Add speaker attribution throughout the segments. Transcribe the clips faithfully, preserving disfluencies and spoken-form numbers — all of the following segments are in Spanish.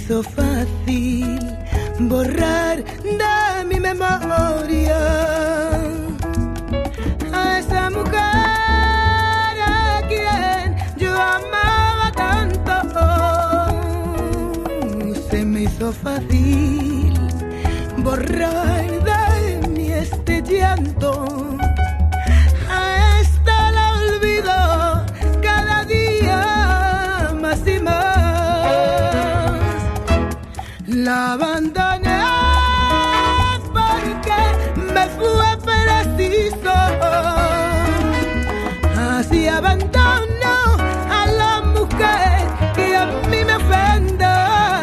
Speaker 1: hizo fácil borrar de mi memoria a esa mujer a quien yo amaba tanto. Se me hizo fácil borrar de mi este llanto. A esta la olvido cada día más y más. La abandoné porque me fue preciso. Así abandono a la mujer que a mí me ofenda.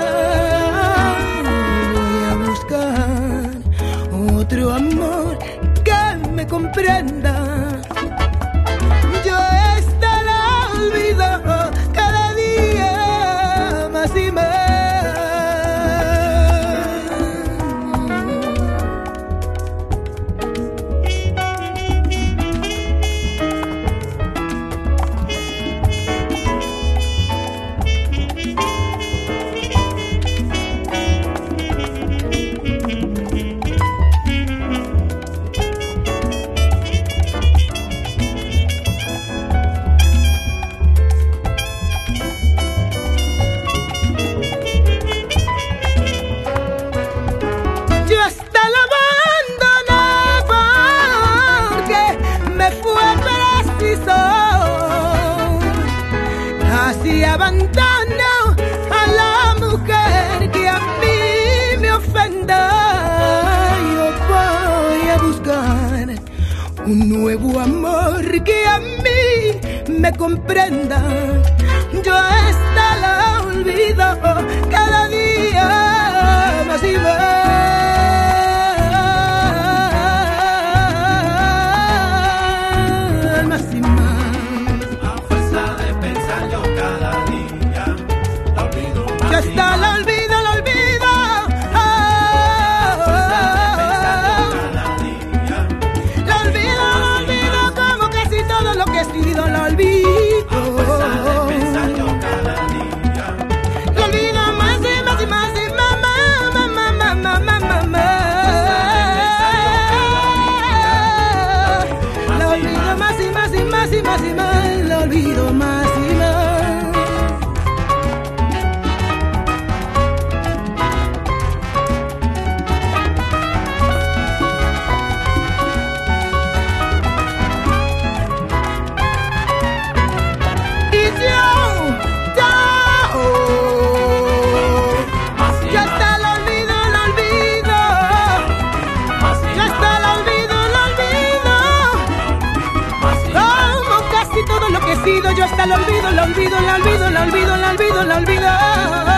Speaker 1: Voy a buscar otro amor que me comprenda. Yo esta la olvido cada día más y más. Así abandono a la mujer que a mí me ofenda. Yo voy a buscar un nuevo amor que a mí me comprenda. Yo esta la olvido cada día más y más. Hasta la olvido, la olvido. Oh, la olvido, la olvido como casi todo lo que he sido, la olvido. La olvido más y más y más y más, más, más, más, más, más, más, más. La olvido más y más y más y más y más, la olvido más y más. Yo hasta lo olvido, lo olvido, lo olvido, lo olvido, lo olvido, lo olvido.